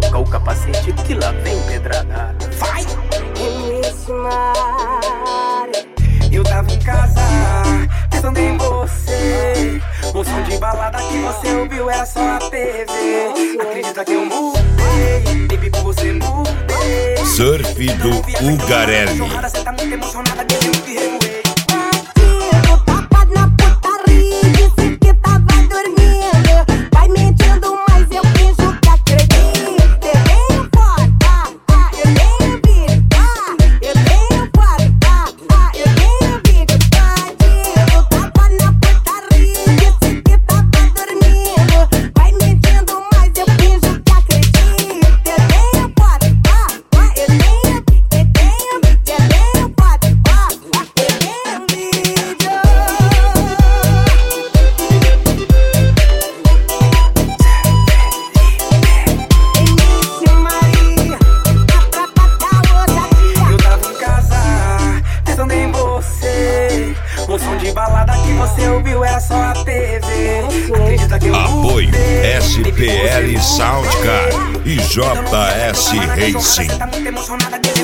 coloca o capacete que lá vem pedrada. Vai! Eu tava em casa, pensando em você. O som de balada que você ouviu era só a TV. Acredita que eu mudei, baby, por você mudei. Surf do Ugarelli. Cê tá muito emocionada que eu te revoei. O som de balada que você ouviu era só a TV. Acredita que eu Apoio mudei, SPL Soundcar e JS Racing. Cê tá muito emocionada,